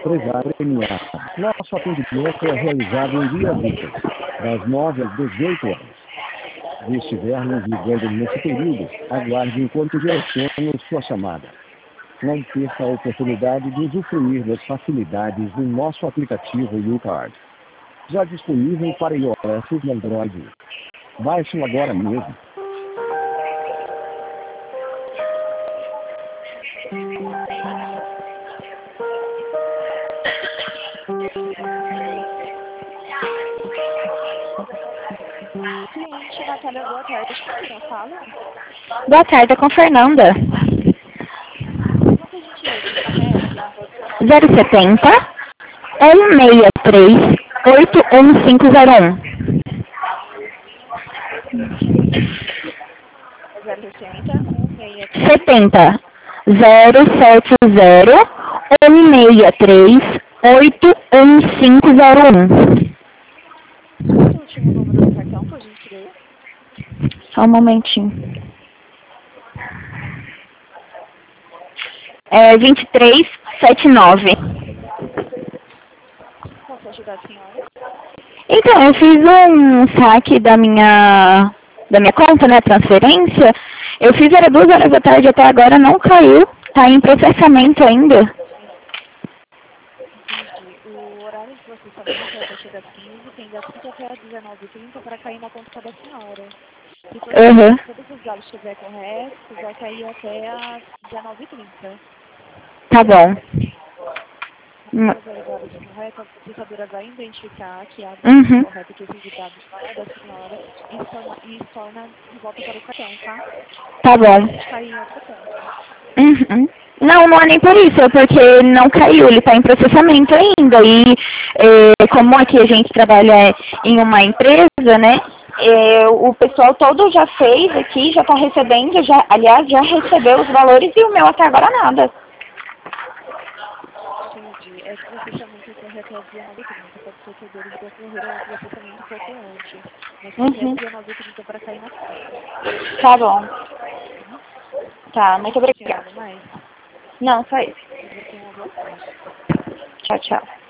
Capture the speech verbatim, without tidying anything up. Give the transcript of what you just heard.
Prezado premiado. Nosso atendimento é realizado em dias úteis, das nove às dezoito horas. Se estivermos ligando nesse período, aguarde enquanto direciono sua chamada. Não perca a oportunidade de usufruir das facilidades do nosso aplicativo YouCard. Já disponível para iOS e Android. Baixe-o agora mesmo. Cliente, Natália, boa tarde. Com quem eu falo? Boa tarde, é com Fernanda. Por gentileza, zero setenta, um seis três, oito um cinco zero um. zero sessenta, um seis três. setenta, zero sete zero, um seis três, oito um cinco zero um. O último número do cartão, por gentileza. Só um momentinho. É vinte e três, setenta e nove. Posso ajudar a senhora? Então, eu fiz um saque da minha, da minha conta, né, transferência. Eu fiz, era duas horas da tarde, até agora não caiu. Tá em processamento ainda. Entendi. O horário que você estabeleceu é a partir das quinze, tem das quinze até as dezenove e trinta para cair na conta da senhora. Se todos, Uhum. todos os dados estiverem corretos, vai cair até as dezenove e trinta. Tá bom. Após a validade correta, a processadora vai identificar que a data Uhum. correta que esses dados não é da senhora e se torna, e se torna de volta para o cartão, tá? Tá Não bom. pode cair em outra conta. Uhum. Não, não é nem por isso, é porque não caiu, ele está em processamento ainda. E é, como aqui a gente trabalha em uma empresa, né? É, o pessoal todo já fez aqui, já está recebendo, já, aliás, já recebeu os valores e o meu até agora nada. Entendi. É que o processamento ocorre até as dezenove e trinta. Pode ser que eles ocorreram o processamento um pouco antes. Mas tem até as Uhum. dezenove e trinta para cair na conta. Tá bom. Tá? Tá, muito Você tem obrigada. algo mais? Não, só isso. Você tenha uma boa tarde. Tchau, tchau.